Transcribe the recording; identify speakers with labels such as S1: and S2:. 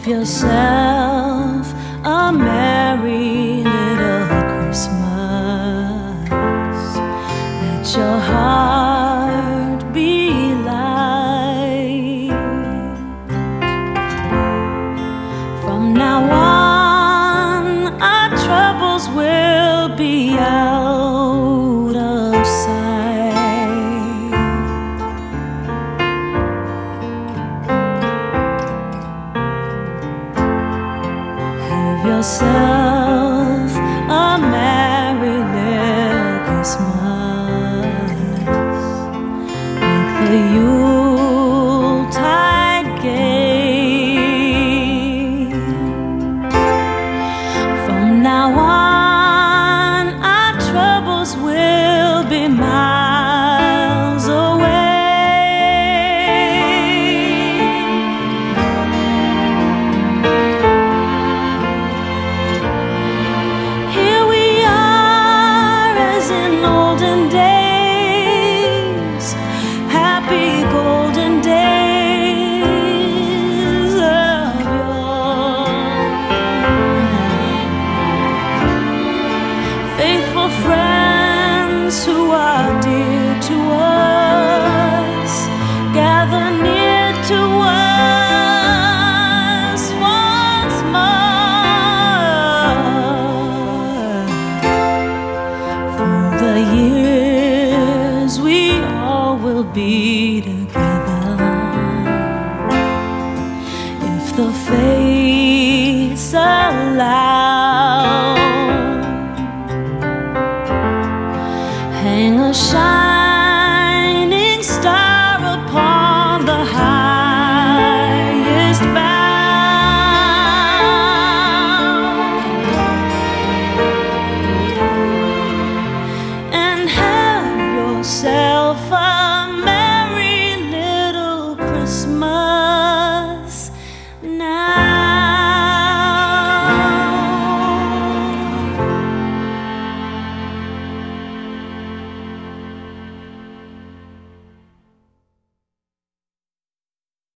S1: Give yourself a merry little Christmas. Let your heart be light. From now on, our troubles will be out of sight. Have yourself a merry little Christmas. Make the Yuletide gay. From now on, our troubles will be miles away. Here we are as in olden days, happy golden days of yore. Faithful friends who are dear to us, gather near to us once more. Through the years we all will be together, if the fates allow.